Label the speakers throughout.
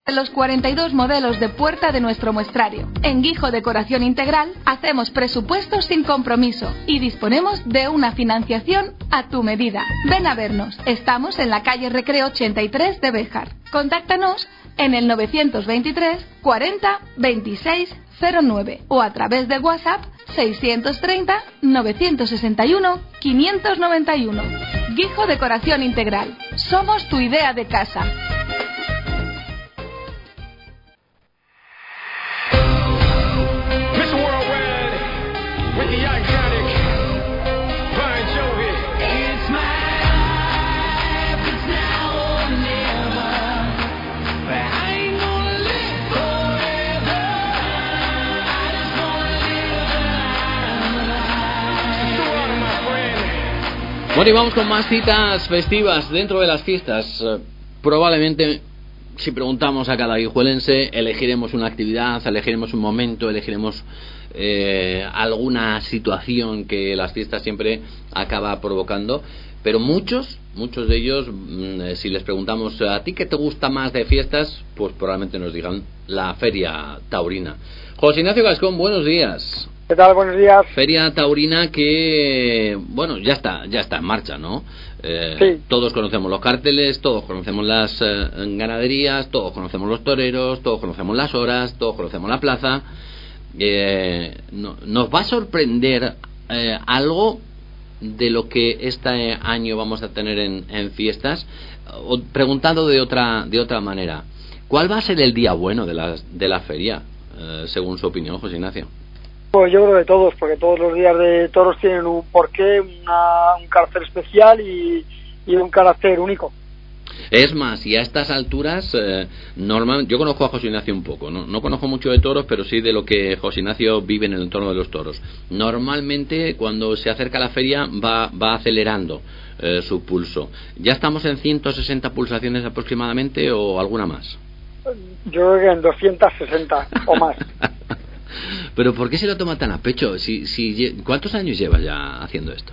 Speaker 1: Los 42 modelos de puerta de nuestro muestrario. En Guijo Decoración Integral hacemos presupuestos sin compromiso y disponemos de una financiación a tu medida. Ven a vernos. Estamos en la calle Recreo 83 de Béjar. Contáctanos en el 923 40 26 09 o a través de WhatsApp 630 961 591. Guijo Decoración Integral. Somos tu idea de casa.
Speaker 2: Bueno, y vamos con más citas festivas dentro de las fiestas. Probablemente, si preguntamos a cada guijuelense, elegiremos una actividad, elegiremos un momento, elegiremos alguna situación que las fiestas siempre acaba provocando. Pero muchos de ellos, si les preguntamos a ti qué te gusta más de fiestas, pues probablemente nos digan la Feria Taurina. José Ignacio Gascón, buenos días.
Speaker 3: ¿Qué tal? Buenos días.
Speaker 2: Feria Taurina que, bueno, ya está en marcha, ¿no?
Speaker 3: Sí.
Speaker 2: Todos conocemos los carteles, todos conocemos las ganaderías, todos conocemos los toreros, todos conocemos las horas, todos conocemos la plaza. ¿Nos va a sorprender algo de lo que este año vamos a tener en fiestas? O, preguntando de otra manera, ¿cuál va a ser el día bueno de la feria, según su opinión, José Ignacio?
Speaker 3: Pues yo creo que todos, porque todos los días de toros tienen un porqué, un carácter especial y un carácter único.
Speaker 2: Es más, y a estas alturas, yo conozco a José Ignacio un poco, no conozco mucho de toros, pero sí de lo que José Ignacio vive en el entorno de los toros. Normalmente, cuando se acerca la feria, va acelerando su pulso. ¿Ya estamos en 160 pulsaciones aproximadamente o alguna más?
Speaker 3: Yo creo que en 260 o más.
Speaker 2: ¿Pero por qué se lo toma tan a pecho? ¿Cuántos años lleva ya haciendo esto?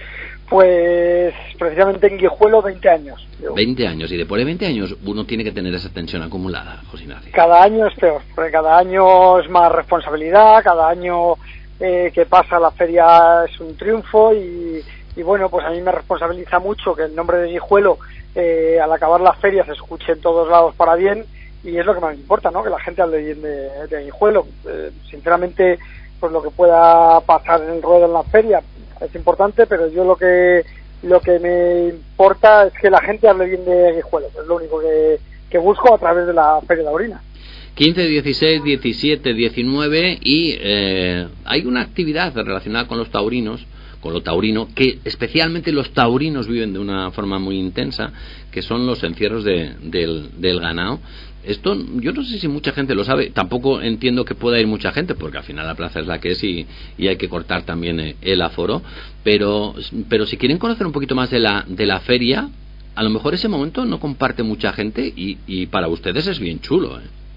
Speaker 3: Pues precisamente en Guijuelo 20 años.
Speaker 2: 20 años, y después de 20 años uno tiene que tener esa tensión acumulada, José Ignacio.
Speaker 3: Cada año es peor, porque cada año es más responsabilidad, cada año que pasa la feria es un triunfo y bueno, pues a mí me responsabiliza mucho que el nombre de Guijuelo al acabar la feria se escuche en todos lados para bien. Y es lo que más me importa, ¿no? Que la gente hable bien de Guijuelo. Sinceramente, pues lo que pueda pasar en el ruedo en la feria es importante, pero yo lo que me importa es que la gente hable bien de Guijuelo. Es lo único que busco a través de la Feria Taurina.
Speaker 2: 15, 16, 17, 19 y hay una actividad relacionada con los taurinos, con lo taurino, que especialmente los taurinos viven de una forma muy intensa, que son los encierros del ganado. Esto yo no sé si mucha gente lo sabe, tampoco entiendo que pueda ir mucha gente porque al final la plaza es la que es y hay que cortar también el aforo, pero si quieren conocer un poquito más de la feria, a lo mejor ese momento no comparte mucha gente y para ustedes es bien chulo,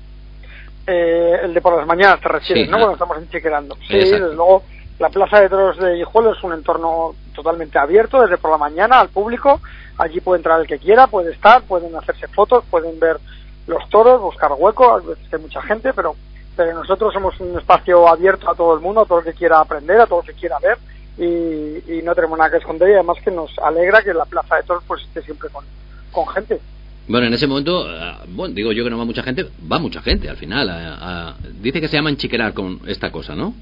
Speaker 3: el de por las mañanas te refieres,
Speaker 2: sí,
Speaker 3: ¿no? Cuando estamos enchiquerando. Sí,
Speaker 2: exacto.
Speaker 3: desde luego la Plaza de Toros de Guijuelo es un entorno totalmente abierto desde por la mañana al público. Allí puede entrar el que quiera, puede estar, pueden hacerse fotos, pueden ver los toros, buscar huecos. A veces hay mucha gente, pero nosotros somos un espacio abierto a todo el mundo, a todo el que quiera aprender, a todo el que quiera ver, y no tenemos nada que esconder, y además que nos alegra que la Plaza de Toros pues esté siempre con gente.
Speaker 2: Bueno, en ese momento, digo yo que no va mucha gente al final. Dice que se llama enchiquerar con esta cosa, ¿no?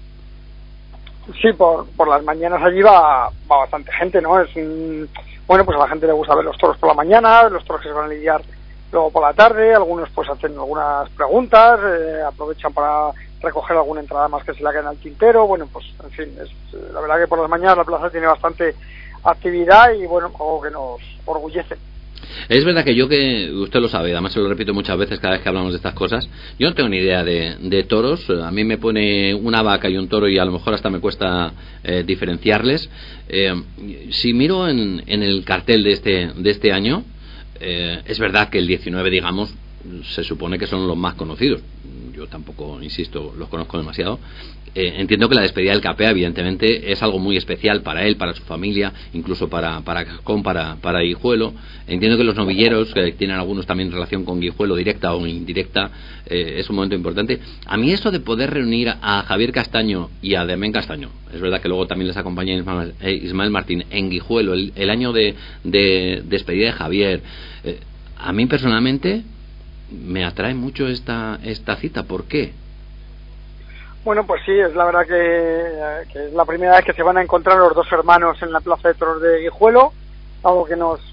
Speaker 3: Sí, por las mañanas allí va bastante gente, ¿no? Bueno, pues a la gente le gusta ver los toros por la mañana, los toros que se van a lidiar luego por la tarde, algunos pues hacen algunas preguntas, aprovechan para recoger alguna entrada más que se la queda en el tintero. Bueno, pues en fin, la verdad que por las mañanas la plaza tiene bastante actividad y bueno, algo que nos orgullece.
Speaker 2: Es verdad que usted lo sabe, además se lo repito muchas veces cada vez que hablamos de estas cosas, yo no tengo ni idea de toros. A mí me pone una vaca y un toro y a lo mejor hasta me cuesta diferenciarles. Si miro en el cartel de este año, es verdad que el 19, digamos, se supone que son los más conocidos. yo tampoco, insisto, los conozco demasiado. Entiendo que la despedida del Capea, evidentemente, es algo muy especial para él, para su familia, incluso para Cascón, para Guijuelo. Entiendo que los novilleros, que tienen algunos también relación con Guijuelo, directa o indirecta, es un momento importante. A mí eso de poder reunir a Javier Castaño y a Damián Castaño, es verdad que luego también les acompaña Ismael Martín en Guijuelo, el año de despedida de Javier, a mí personalmente me atrae mucho esta cita. ¿Por qué?
Speaker 3: Bueno, pues sí, es la verdad que es la primera vez que se van a encontrar los dos hermanos en la Plaza de Toros de Guijuelo, algo que nos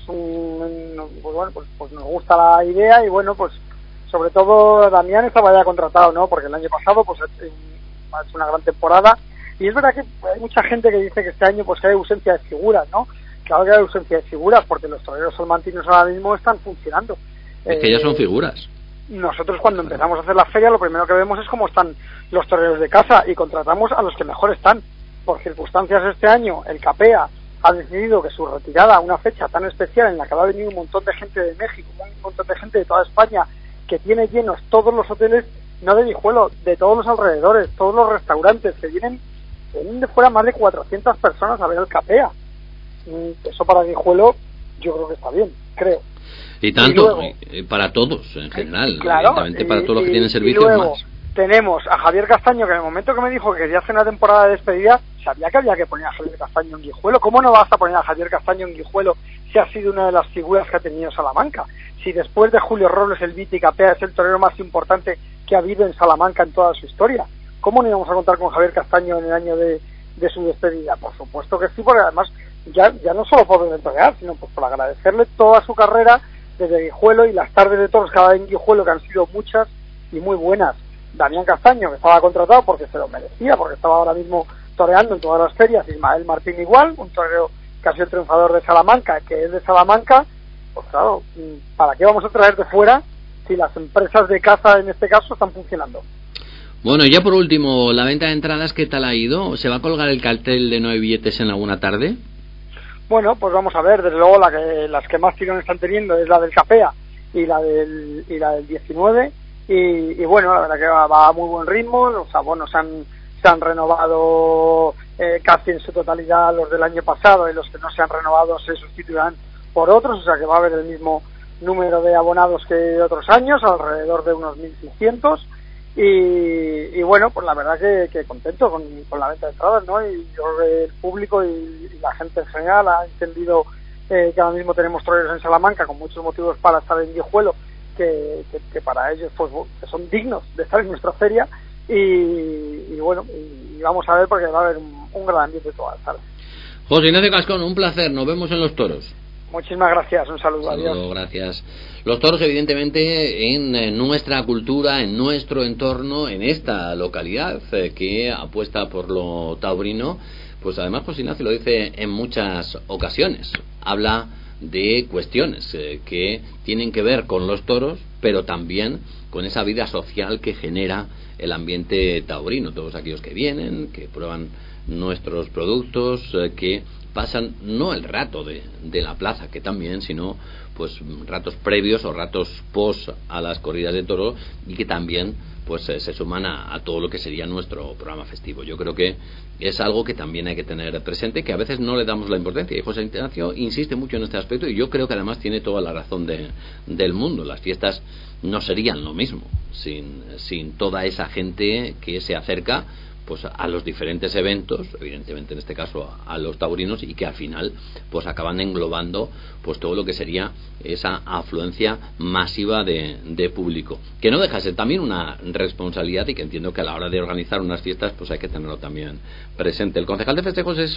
Speaker 3: gusta la idea, y bueno, pues sobre todo Damián estaba ya contratado, ¿no? Porque el año pasado pues ha hecho una gran temporada, y es verdad que hay mucha gente que dice que este año pues hay ausencia de figuras, ¿no? Claro que hay ausencia de figuras, porque los toreros salmantinos ahora mismo están funcionando.
Speaker 2: Es que ya son figuras.
Speaker 3: Nosotros cuando empezamos a hacer la feria lo primero que vemos es cómo están los toreros de casa, y contratamos a los que mejor están. Por circunstancias este año el Capea ha decidido que su retirada a una fecha tan especial en la que va a venir un montón de gente de México, un montón de gente de toda España, que tiene llenos todos los hoteles, no de Guijuelo, de todos los alrededores, todos los restaurantes, que vienen de fuera más de 400 personas a ver el Capea. Eso para Guijuelo yo creo que está bien, creo.
Speaker 2: Y tanto,
Speaker 3: luego,
Speaker 2: para todos en general,
Speaker 3: claro,
Speaker 2: evidentemente para todos los que tienen servicios.
Speaker 3: Y luego
Speaker 2: más
Speaker 3: tenemos a Javier Castaño, que en el momento que me dijo que quería hacer una temporada de despedida, sabía que había que poner a Javier Castaño en Guijuelo. ¿Cómo no vas a poner a Javier Castaño en Guijuelo si ha sido una de las figuras que ha tenido Salamanca? Si después de Julio Robles el Viti Capea es el torero más importante que ha habido en Salamanca en toda su historia, ¿cómo no íbamos a contar con Javier Castaño en el año de su despedida? Por supuesto que sí, porque además ya no solo por entregar, sino pues por agradecerle toda su carrera desde Guijuelo y las tardes de toros cada vez en Guijuelo, que han sido muchas y muy buenas. Damián Castaño, que estaba contratado porque se lo merecía, porque estaba ahora mismo toreando en todas las ferias. Ismael Martín igual, un torero que ha sido el triunfador de Salamanca, que es de Salamanca. Pues claro, ¿para qué vamos a traer de fuera si las empresas de casa en este caso están funcionando?
Speaker 2: Bueno, ya por último, la venta de entradas, ¿qué tal ha ido? ¿Se va a colgar el cartel de 9 billetes en alguna tarde?
Speaker 3: Bueno, pues vamos a ver. Desde luego las que más tirón están teniendo es la del Capea y la del 19, y bueno, la verdad que va a muy buen ritmo. Los abonos se han renovado casi en su totalidad, los del año pasado, y los que no se han renovado se sustituirán por otros, o sea que va a haber el mismo número de abonados que otros años, alrededor de unos 1.600. Y bueno, pues la verdad que contento con la venta de entradas, ¿no? Y yo creo que el público y la gente en general ha entendido que ahora mismo tenemos toreros en Salamanca con muchos motivos para estar en Guijuelo, que para ellos pues que son dignos de estar en nuestra feria, y bueno, y vamos a ver, porque va a haber un gran ambiente todas las tardes.
Speaker 2: José Ignacio Cascón, un placer, nos vemos en los toros.
Speaker 3: Muchísimas gracias, un saludo, adiós.
Speaker 2: Gracias. Los toros, evidentemente, en nuestra cultura, en nuestro entorno, en esta localidad que apuesta por lo taurino, pues además José Ignacio lo dice en muchas ocasiones. Habla de cuestiones que tienen que ver con los toros, pero también con esa vida social que genera el ambiente taurino. Todos aquellos que vienen, que prueban nuestros productos, que pasan no el rato de la plaza, que también, sino pues ratos previos o ratos post a las corridas de toro, y que también pues se suman a todo lo que sería nuestro programa festivo. Yo creo que es algo que también hay que tener presente, que a veces no le damos la importancia, y José Ignacio insiste mucho en este aspecto, y yo creo que además tiene toda la razón del mundo. Las fiestas no serían lo mismo sin toda esa gente que se acerca pues a los diferentes eventos, evidentemente en este caso a los taurinos, y que al final pues acaban englobando pues todo lo que sería esa afluencia masiva de público, que no deja de ser también una responsabilidad, y que entiendo que a la hora de organizar unas fiestas pues hay que tenerlo también presente. El concejal de festejos es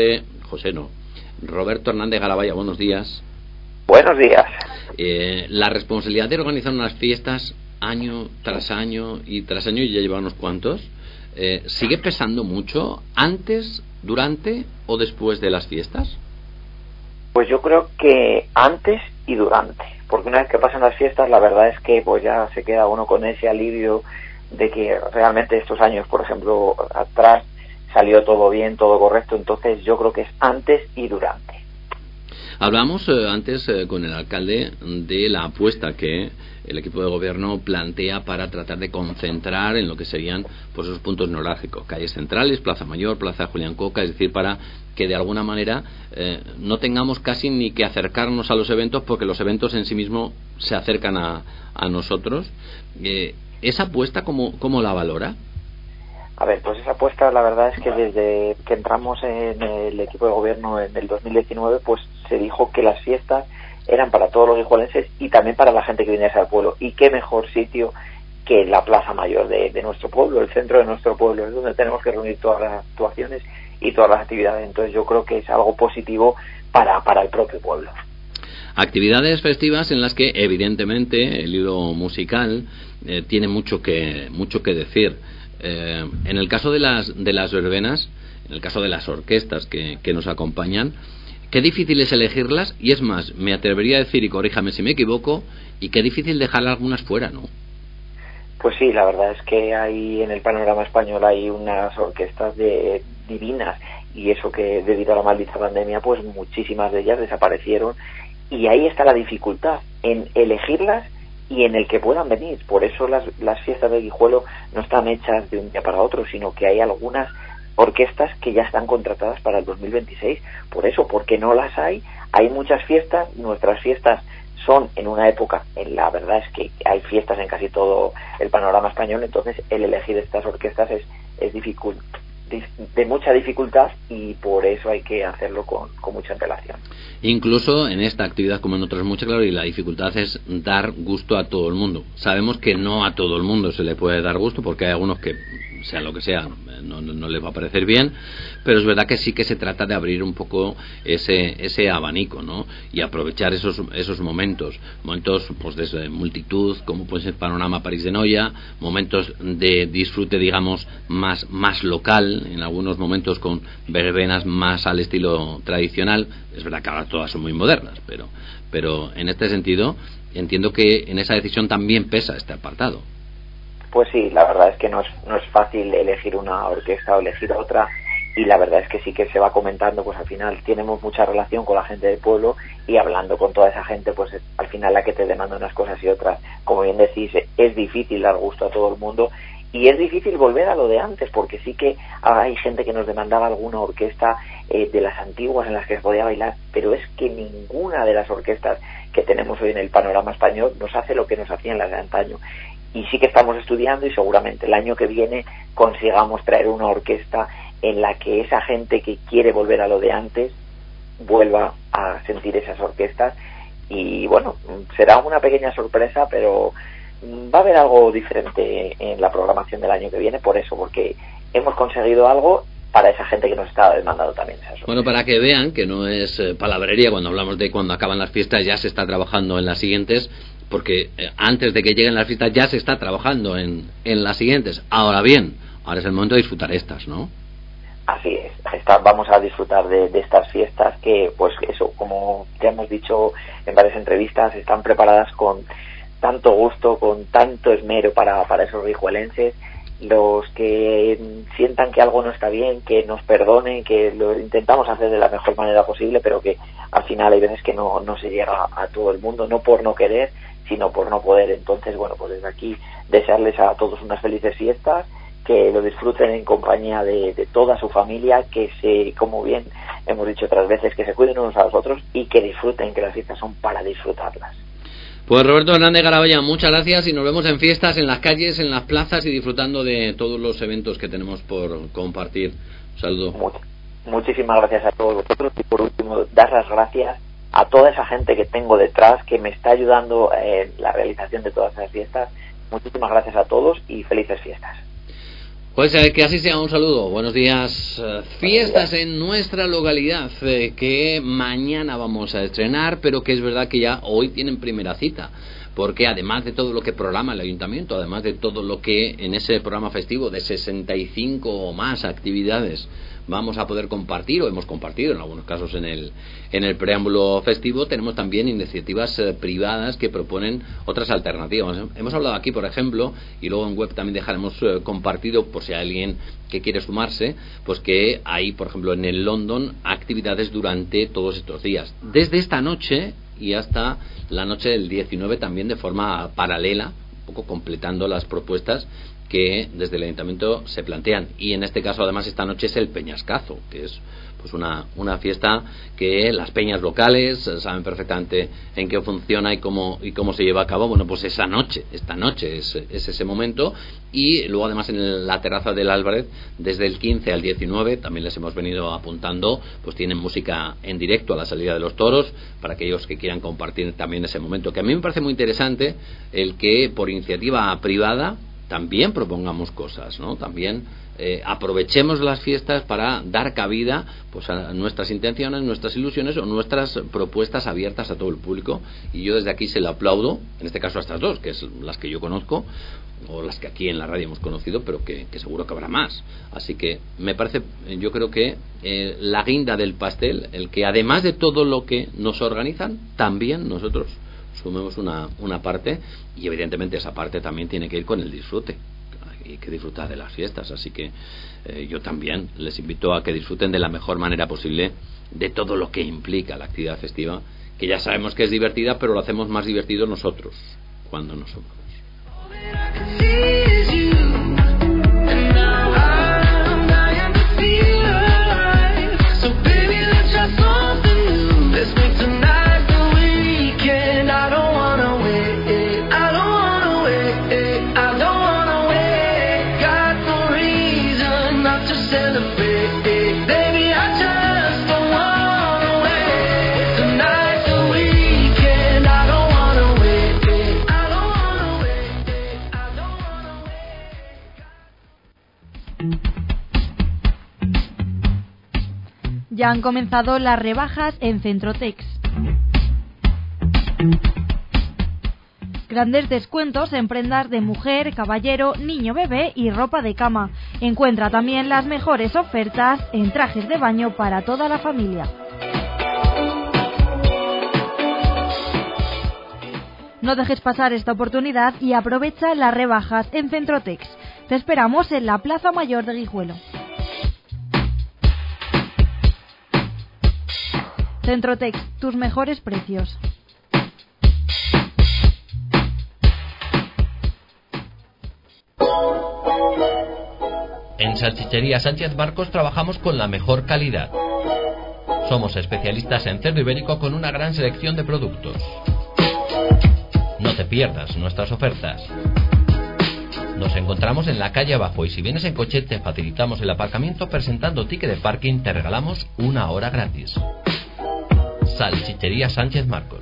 Speaker 2: Roberto Hernández Garabaya. Buenos días.
Speaker 4: Buenos días.
Speaker 2: La responsabilidad de organizar unas fiestas año tras año y tras año, y ya lleva unos cuantos, ¿sigue pesando mucho antes, durante o después de las fiestas?
Speaker 4: Pues yo creo que antes y durante, porque una vez que pasan las fiestas, la verdad es que pues ya se queda uno con ese alivio de que realmente estos años, por ejemplo, atrás salió todo bien, todo correcto. Entonces yo creo que es antes y durante.
Speaker 2: Hablamos antes con el alcalde de la apuesta que el equipo de gobierno plantea para tratar de concentrar en lo que serían pues esos puntos neurálgicos, calles centrales, Plaza Mayor, Plaza Julián Coca, es decir, para que de alguna manera no tengamos casi ni que acercarnos a los eventos, porque los eventos en sí mismos se acercan a nosotros. ¿Esa apuesta cómo la valora?
Speaker 4: A ver, pues esa apuesta, la verdad es que desde que entramos en el equipo de gobierno en el 2019, pues se dijo que las fiestas eran para todos los guijuelenses y también para la gente que viniese al pueblo. Y qué mejor sitio que la Plaza Mayor de nuestro pueblo, el centro de nuestro pueblo, es donde tenemos que reunir todas las actuaciones y todas las actividades. Entonces yo creo que es algo positivo para el propio pueblo.
Speaker 2: Actividades festivas en las que evidentemente el hilo musical tiene mucho que decir. En el caso de las verbenas, en el caso de las orquestas que nos acompañan, qué difícil es elegirlas, y es más, me atrevería a decir, y corríjame si me equivoco, y qué difícil dejar algunas fuera, ¿no?
Speaker 4: Pues sí, la verdad es que hay en el panorama español hay unas orquestas divinas, y eso que debido a la maldita pandemia pues muchísimas de ellas desaparecieron, y ahí está la dificultad en elegirlas y en el que puedan venir. Por eso las fiestas de Guijuelo no están hechas de un día para otro, sino que hay algunas orquestas que ya están contratadas para el 2026. Por eso, porque no las hay muchas fiestas. Nuestras fiestas son en una época, la verdad es que hay fiestas en casi todo el panorama español, entonces el elegir estas orquestas es de mucha dificultad, y por eso hay que hacerlo con mucha antelación.
Speaker 2: Incluso en esta actividad, como en otras muchas, claro, y la dificultad es dar gusto a todo el mundo. Sabemos que no a todo el mundo se le puede dar gusto, porque hay algunos que, sea lo que sea, no les va a parecer bien, pero es verdad que sí que se trata de abrir un poco ese abanico, ¿no? Y aprovechar esos momentos pues desde multitud, como puede ser Panorama París de Noia, momentos de disfrute, digamos, más local, en algunos momentos con verbenas más al estilo tradicional. Es verdad que ahora todas son muy modernas, pero en este sentido entiendo que en esa decisión también pesa este apartado.
Speaker 4: Pues sí, la verdad es que no es fácil elegir una orquesta o elegir otra, y la verdad es que sí que se va comentando, pues al final tenemos mucha relación con la gente del pueblo, y hablando con toda esa gente, pues al final la que te demanda unas cosas y otras. Como bien decís, es difícil dar gusto a todo el mundo, y es difícil volver a lo de antes, porque sí que hay gente que nos demandaba alguna orquesta de las antiguas en las que se podía bailar, pero es que ninguna de las orquestas que tenemos hoy en el panorama español nos hace lo que nos hacían las de antaño. Y sí que estamos estudiando, y seguramente el año que viene consigamos traer una orquesta en la que esa gente que quiere volver a lo de antes vuelva a sentir esas orquestas. Y bueno, será una pequeña sorpresa, pero va a haber algo diferente en la programación del año que viene, por eso, porque hemos conseguido algo para esa gente que nos está demandando también esas sorpresas.
Speaker 2: Bueno, para que vean que no es palabrería cuando hablamos de cuando acaban las fiestas ya se está trabajando en las siguientes, porque antes de que lleguen las fiestas ya se está trabajando en las siguientes. Ahora bien, ahora es el momento de disfrutar estas, ¿no?
Speaker 4: Así es, vamos a disfrutar de estas fiestas que, pues eso, como ya hemos dicho en varias entrevistas, están preparadas con tanto gusto, con tanto esmero para esos guijuelenses. Los que sientan que algo no está bien, que nos perdonen, que lo intentamos hacer de la mejor manera posible, pero que al final hay veces que no se llega a todo el mundo, no por no querer, sino por no poder. Entonces, bueno, pues desde aquí desearles a todos unas felices fiestas, que lo disfruten en compañía de toda su familia, que como bien hemos dicho otras veces, que se cuiden unos a los otros y que disfruten, que las fiestas son para disfrutarlas.
Speaker 2: Pues Roberto Hernández Garabaya, muchas gracias, y nos vemos en fiestas, en las calles, en las plazas, y disfrutando de todos los eventos que tenemos por compartir. Un saludo.
Speaker 4: Muchísimas gracias a todos vosotros, y por último dar las gracias a toda esa gente que tengo detrás, que me está ayudando en la realización de todas esas fiestas. Muchísimas gracias a todos y felices fiestas.
Speaker 2: Pues que así sea, un saludo, buenos días. Fiestas en nuestra localidad que mañana vamos a estrenar, pero que es verdad que ya hoy tienen primera cita. porque además de todo lo que programa el ayuntamiento, además de todo lo que en ese programa festivo de 65 o más actividades vamos a poder compartir, o hemos compartido en algunos casos en el preámbulo festivo, tenemos también iniciativas privadas que proponen otras alternativas. Hemos hablado aquí, por ejemplo, y luego en web también dejaremos compartido, por si hay alguien que quiere sumarse, pues que hay, por ejemplo, en el London actividades durante todos estos días, desde esta noche y hasta la noche del 19, también de forma paralela, un poco completando las propuestas que desde el ayuntamiento se plantean. Y en este caso además esta noche es el Peñascazo, que es pues una fiesta que las peñas locales saben perfectamente en qué funciona y cómo se lleva a cabo. Bueno, pues esta noche es ese momento. Y luego además en la terraza del Álvarez, desde el 15 al 19, también les hemos venido apuntando, pues tienen música en directo a la salida de los toros, para aquellos que quieran compartir también ese momento, que a mí me parece muy interesante el que por iniciativa privada también propongamos cosas, ¿no? También aprovechemos las fiestas para dar cabida pues a nuestras intenciones, nuestras ilusiones o nuestras propuestas abiertas a todo el público. Y yo desde aquí se lo aplaudo, en este caso a estas dos, que es las que yo conozco, o las que aquí en la radio hemos conocido, pero que seguro que habrá más. Así que me parece, yo creo que la guinda del pastel, el que además de todo lo que nos organizan, también nosotros sumemos una parte, y evidentemente esa parte también tiene que ir con el disfrute. Hay que disfrutar de las fiestas, así que yo también les invito a que disfruten de la mejor manera posible de todo lo que implica la actividad festiva, que ya sabemos que es divertida, pero lo hacemos más divertido nosotros cuando nos sumamos.
Speaker 5: Ya han comenzado las rebajas en Centrotex. Grandes descuentos en prendas de mujer, caballero, niño, bebé y ropa de cama. Encuentra también las mejores ofertas en trajes de baño para toda la familia. No dejes pasar esta oportunidad y aprovecha las rebajas en Centrotex. Te esperamos en la Plaza Mayor de Guijuelo. Centrotex, tus mejores precios.
Speaker 6: En Salchichería Sánchez Marcos trabajamos con la mejor calidad. Somos especialistas en cerdo ibérico con una gran selección de productos. No te pierdas nuestras ofertas. Nos encontramos en la calle abajo y si vienes en coche te facilitamos el aparcamiento presentando ticket de parking, te regalamos 1 hora gratis. Salchichería Sánchez Marcos.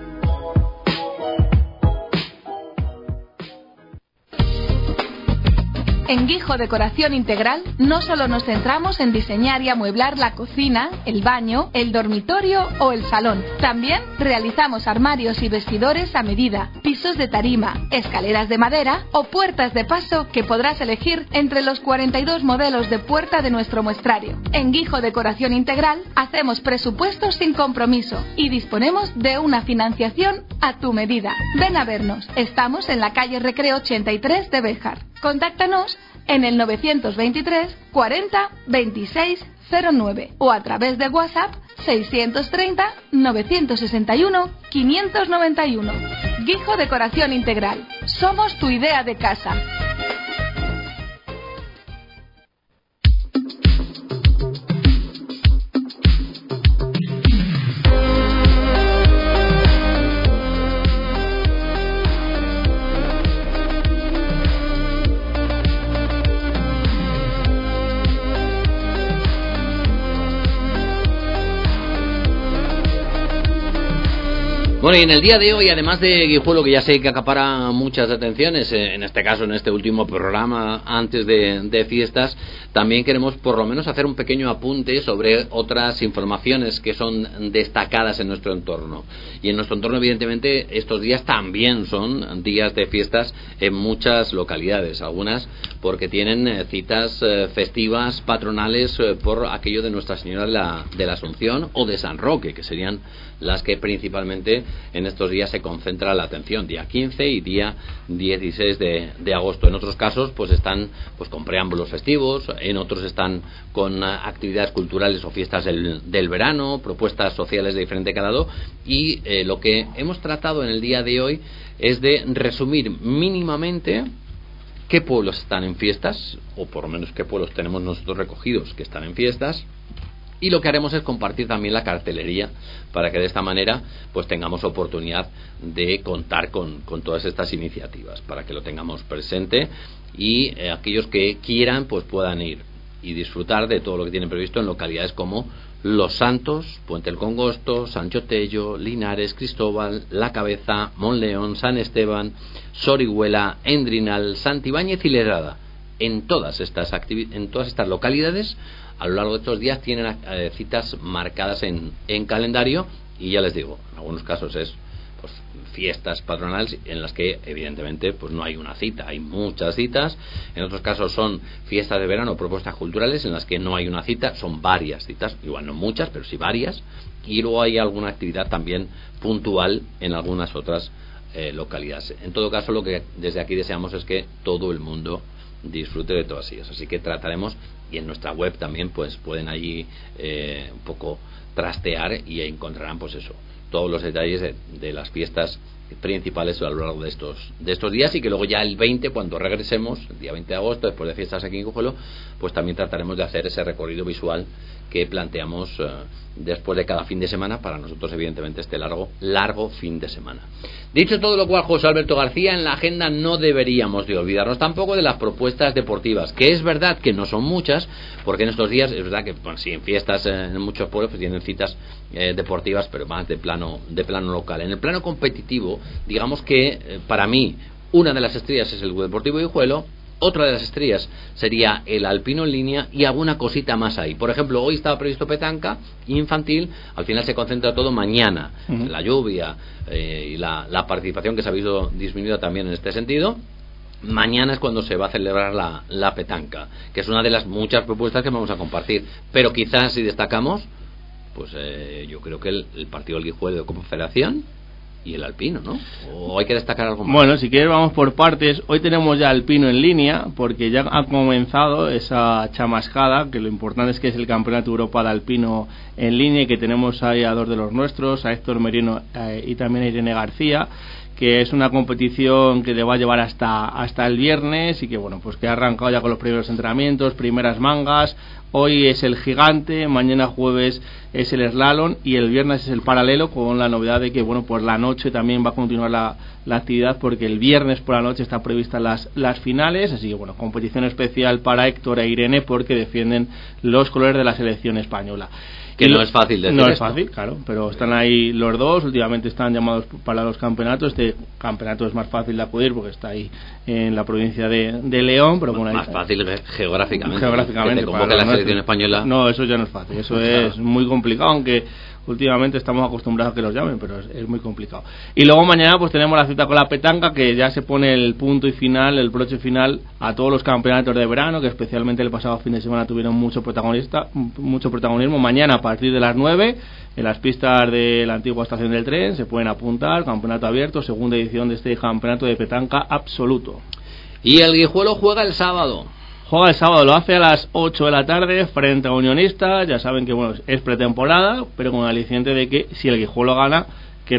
Speaker 1: En Guijo Decoración Integral no solo nos centramos en diseñar y amueblar la cocina, el baño, el dormitorio o el salón. También realizamos armarios y vestidores a medida, pisos de tarima, escaleras de madera o puertas de paso que podrás elegir entre los 42 modelos de puerta de nuestro muestrario. En Guijo Decoración Integral hacemos presupuestos sin compromiso y disponemos de una financiación a tu medida. Ven a vernos. Estamos en la calle Recreo 83 de Béjar. Contáctanos en el 923 40 26 09 o a través de WhatsApp 630 961 591. Guijo Decoración Integral. Somos tu idea de casa.
Speaker 2: Bueno, y en el día de hoy, además de Guijuelo, que ya sé que acapara muchas atenciones, en este caso, en este último programa antes de fiestas, también queremos por lo menos hacer un pequeño apunte sobre otras informaciones que son destacadas en nuestro entorno. Y en nuestro entorno, evidentemente, estos días también son días de fiestas en muchas localidades, algunas porque tienen citas festivas patronales por aquello de Nuestra Señora de la Asunción o de San Roque, que serían las que principalmente en estos días se concentra la atención, día 15 y día 16 de agosto. En otros casos pues están pues con preámbulos festivos, en otros están con actividades culturales o fiestas del verano, propuestas sociales de diferente calado, y lo que hemos tratado en el día de hoy es de resumir mínimamente qué pueblos están en fiestas, o por lo menos qué pueblos tenemos nosotros recogidos que están en fiestas. Y lo que haremos es compartir también la cartelería para que de esta manera pues tengamos oportunidad de contar con todas estas iniciativas, para que lo tengamos presente y aquellos que quieran pues puedan ir y disfrutar de todo lo que tienen previsto en localidades como Los Santos, Puente el Congosto, Sancho Tello, Linares, Cristóbal, La Cabeza, Monleón, San Esteban, Sorihuela, Endrinal, Santibáñez y Ledrada. En todas estas localidades, a lo largo de estos días tienen citas marcadas en calendario, y ya les digo, en algunos casos es pues fiestas patronales en las que evidentemente pues no hay una cita, hay muchas citas. En otros casos son fiestas de verano, propuestas culturales en las que no hay una cita, son varias citas, igual no muchas, pero sí varias, y luego hay alguna actividad también puntual en algunas otras localidades. En todo caso, lo que desde aquí deseamos es que todo el mundo disfrute de todas ellas, así que trataremos, y en nuestra web también pues pueden allí un poco trastear y encontrarán pues eso, todos los detalles de las fiestas principales a lo largo de estos días, y que luego ya el 20, cuando regresemos, el día 20 de agosto, después de fiestas aquí en Guijuelo, pues también trataremos de hacer ese recorrido visual que planteamos después de cada fin de semana, para nosotros evidentemente este largo fin de semana. Dicho todo lo cual, José Alberto García, en la agenda no deberíamos de olvidarnos tampoco de las propuestas deportivas, que es verdad que no son muchas, porque en estos días es verdad que bueno, sí, en fiestas en muchos pueblos pues tienen citas deportivas, pero más de plano local. En el plano competitivo, digamos que para mí una de las estrellas es el Deportivo Guijuelo. Otra de las estrellas sería el alpino en línea y alguna cosita más ahí. Por ejemplo, hoy estaba previsto petanca infantil, al final se concentra todo mañana. La lluvia y la participación que se ha visto disminuida también en este sentido. Mañana es cuando se va a celebrar la petanca, que es una de las muchas propuestas que vamos a compartir. Pero quizás si destacamos, pues yo creo que el partido del Guijuelo de Confederación y el alpino, ¿no? ¿O hay que destacar algo más?
Speaker 7: Bueno, si quieres vamos por partes. Hoy tenemos ya alpino en línea, porque ya ha comenzado esa chamascada, que lo importante es que es el Campeonato Europa de Alpino en línea, y que tenemos ahí a dos de los nuestros, a Héctor Merino y también a Irene García, que es una competición que le va a llevar hasta el viernes, y que bueno, pues que ha arrancado ya con los primeros entrenamientos, primeras mangas. Hoy es el gigante, mañana jueves es el slalom y el viernes es el paralelo, con la novedad de que bueno, pues la noche también va a continuar la actividad, porque el viernes por la noche están previstas las finales. Así que bueno, competición especial para Héctor e Irene, porque defienden los colores de la selección española.
Speaker 2: Que no es fácil decir.
Speaker 7: No es fácil, claro, pero están ahí los dos. Últimamente están llamados para los campeonatos. Este campeonato es más fácil de acudir porque está ahí en la provincia de León, pero bueno,
Speaker 2: más fácil geográficamente.
Speaker 7: Geográficamente,
Speaker 2: que te convoque la selección española.
Speaker 7: No, eso ya no es fácil. Eso es muy complicado, aunque últimamente estamos acostumbrados a que los llamen, pero es muy complicado. Y luego mañana pues tenemos la cita con la petanca, que ya se pone el punto y final, el broche final a todos los campeonatos de verano, que especialmente el pasado fin de semana tuvieron mucho protagonismo. Mañana a partir de las 9 en las pistas de la antigua estación del tren se pueden apuntar, campeonato abierto, segunda edición de este campeonato de petanca absoluto.
Speaker 2: Y el Guijuelo juega el sábado.
Speaker 7: Juega el sábado, lo hace a las 8 de la tarde frente a Unionistas. Ya saben que bueno, es pretemporada, pero con el aliciente de que si el Guijuelo gana, que es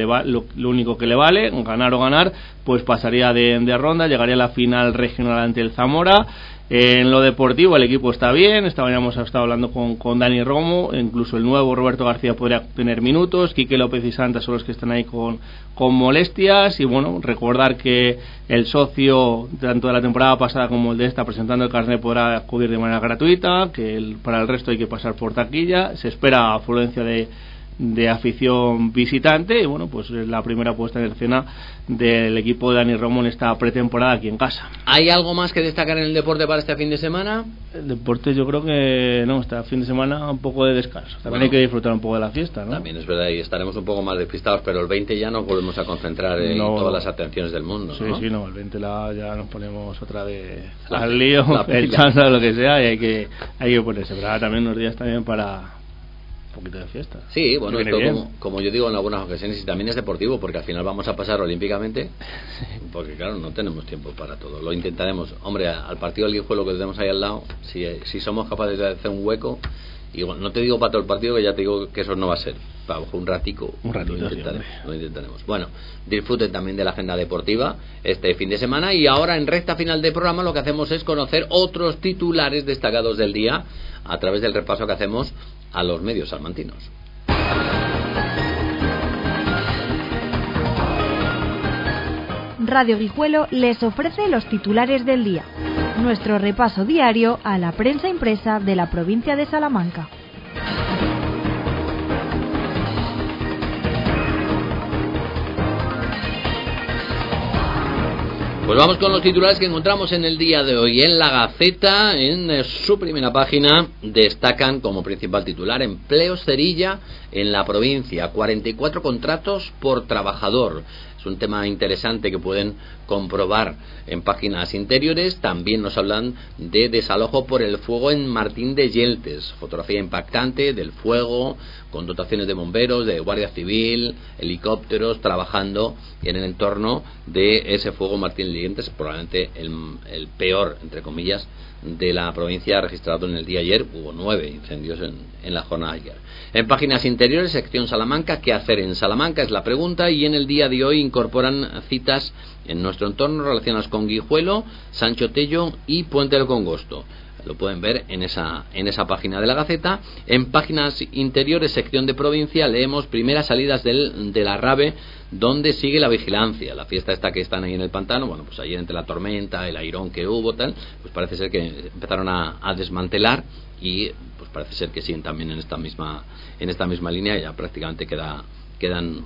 Speaker 7: lo único que le vale, ganar o ganar, pues pasaría de ronda, llegaría a la final regional ante el Zamora. En lo deportivo el equipo está bien, habíamos estado hablando con Dani Romo, incluso el nuevo Roberto García podría tener minutos, Quique López y Santa son los que están ahí con molestias. Y bueno, recordar que el socio tanto de la temporada pasada como el de esta, presentando el carnet, podrá acudir de manera gratuita, que para el resto hay que pasar por taquilla. Se espera afluencia de de afición visitante, y bueno, pues es la primera puesta en escena del equipo de Dani Romo en esta pretemporada aquí en casa.
Speaker 2: ¿Hay algo más que destacar en el deporte para este fin de semana?
Speaker 7: El deporte yo creo que no, este fin de semana un poco de descanso, también hay que disfrutar un poco de la fiesta, ¿no?
Speaker 2: También es verdad, y estaremos un poco más despistados, pero el 20 ya nos volvemos a concentrar en todas las atenciones del mundo,
Speaker 7: sí,
Speaker 2: ¿no?
Speaker 7: Sí, no, el 20 ya nos ponemos otra vez al lío, echando lo que sea, y hay que ponerse, pero ahora también unos días también para un poquito de fiesta.
Speaker 2: Sí, bueno, esto como yo digo en algunas ocasiones, y también es deportivo, porque al final vamos a pasar olímpicamente, porque claro, no tenemos tiempo para todo. Lo intentaremos. Hombre, al partido del Guijuelo que tenemos ahí al lado, si somos capaces de hacer un hueco, y bueno, no te digo para todo el partido, que ya te digo que eso no va a ser, para un ratito lo intentaremos. Bueno, disfruten también de la agenda deportiva este fin de semana, y ahora en recta final de programa lo que hacemos es conocer otros titulares destacados del día a través del repaso que hacemos a los medios salmantinos.
Speaker 5: Radio Guijuelo les ofrece los titulares del día, nuestro repaso diario a la prensa impresa de la provincia de Salamanca.
Speaker 2: Pues vamos con los titulares que encontramos en el día de hoy. En la Gaceta, en su primera página, destacan como principal titular: empleos cerilla en la provincia, 44 contratos por trabajador. Es un tema interesante que pueden comprobar en páginas interiores. También nos hablan de desalojo por el fuego en Martín de Yeltes. Fotografía impactante del fuego, con dotaciones de bomberos, de guardia civil, helicópteros trabajando en el entorno de ese fuego Martín de Yeltes, probablemente el peor, entre comillas, de la provincia registrado en el día ayer. Hubo 9 incendios en la jornada de ayer. En páginas interiores, sección Salamanca, ¿qué hacer en Salamanca? Es la pregunta, y en el día de hoy incorporan citas en nuestro entorno relacionadas con Guijuelo, Sancho Tello y Puente del Congosto. Lo pueden ver en esa página de la Gaceta. En páginas interiores, sección de provincia, leemos primeras salidas de la RAVE, donde sigue la vigilancia. La fiesta esta que están ahí en el pantano, bueno, pues ayer entre la tormenta, el airón que hubo, tal, pues parece ser que empezaron a desmantelar, y pues parece ser que siguen también en esta misma línea. Ya prácticamente quedan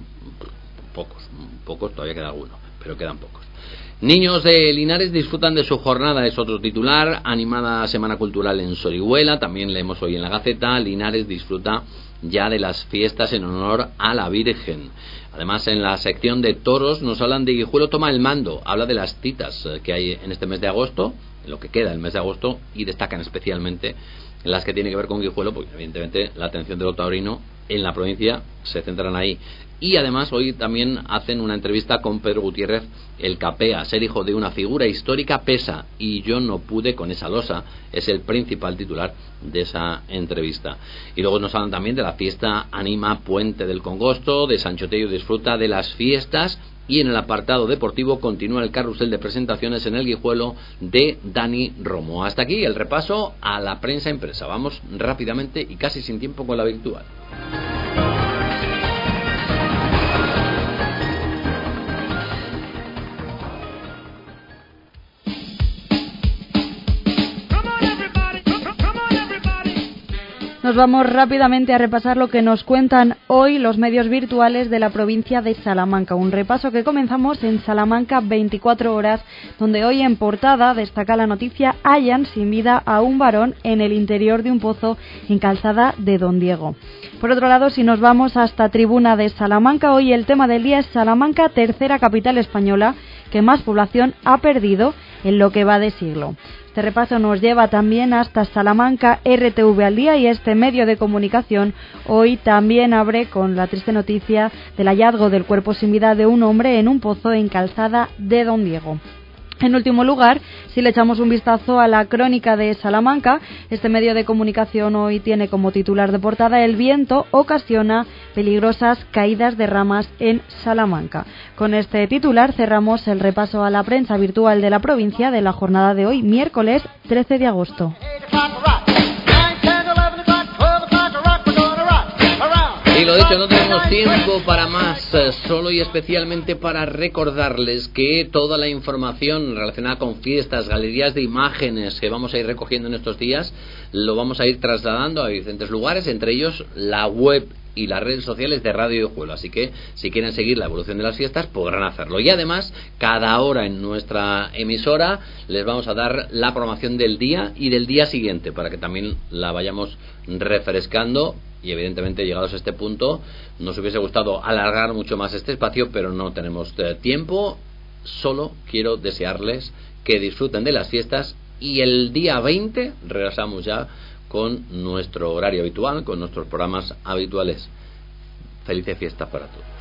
Speaker 2: pocos, todavía queda alguno, pero quedan pocos. Niños de Linares disfrutan de su jornada, es otro titular. Animada Semana Cultural en Sorihuela, también leemos hoy en la Gaceta. Linares disfruta ya de las fiestas en honor a la Virgen. Además, en la sección de toros nos hablan de Guijuelo toma el mando, habla de las citas que hay en este mes de agosto, en lo que queda del mes de agosto, y destacan especialmente las que tienen que ver con Guijuelo, porque evidentemente la atención de lo taurino en la provincia se centran ahí. Y además hoy también hacen una entrevista con Pedro Gutiérrez, el capea. Ser hijo de una figura histórica pesa, y yo no pude con esa losa, es el principal titular de esa entrevista. Y luego nos hablan también de la fiesta Anima Puente del Congosto, de Sancho Tello disfruta de las fiestas, y en el apartado deportivo continúa el carrusel de presentaciones en el Guijuelo de Dani Romo. Hasta aquí el repaso a la prensa impresa. Vamos rápidamente y casi sin tiempo con la virtual.
Speaker 5: Nos vamos rápidamente a repasar lo que nos cuentan hoy los medios virtuales de la provincia de Salamanca. Un repaso que comenzamos en Salamanca 24 horas, donde hoy en portada destaca la noticia: hallan sin vida a un varón en el interior de un pozo en Calzada de Don Diego. Por otro lado, si nos vamos hasta Tribuna de Salamanca, hoy el tema del día es Salamanca, tercera capital española que más población ha perdido en lo que va de siglo. Este repaso nos lleva también hasta Salamanca, RTV al día, y este medio de comunicación hoy también abre con la triste noticia del hallazgo del cuerpo sin vida de un hombre en un pozo en Calzada de Don Diego. En último lugar, si le echamos un vistazo a la crónica de Salamanca, este medio de comunicación hoy tiene como titular de portada: el viento ocasiona peligrosas caídas de ramas en Salamanca. Con este titular cerramos el repaso a la prensa virtual de la provincia de la jornada de hoy, miércoles 13 de agosto.
Speaker 2: Y lo dicho, no tenemos tiempo para más, solo y especialmente para recordarles que toda la información relacionada con fiestas, galerías de imágenes que vamos a ir recogiendo en estos días, lo vamos a ir trasladando a diferentes lugares, entre ellos la web y las redes sociales de Radio Guijuelo. Así que si quieren seguir la evolución de las fiestas podrán hacerlo. Y además, cada hora en nuestra emisora les vamos a dar la programación del día y del día siguiente, para que también la vayamos refrescando. Y evidentemente, llegados a este punto, nos hubiese gustado alargar mucho más este espacio, pero no tenemos tiempo. Solo quiero desearles que disfruten de las fiestas, y el día 20 regresamos ya con nuestro horario habitual, con nuestros programas habituales. Felices fiestas para todos.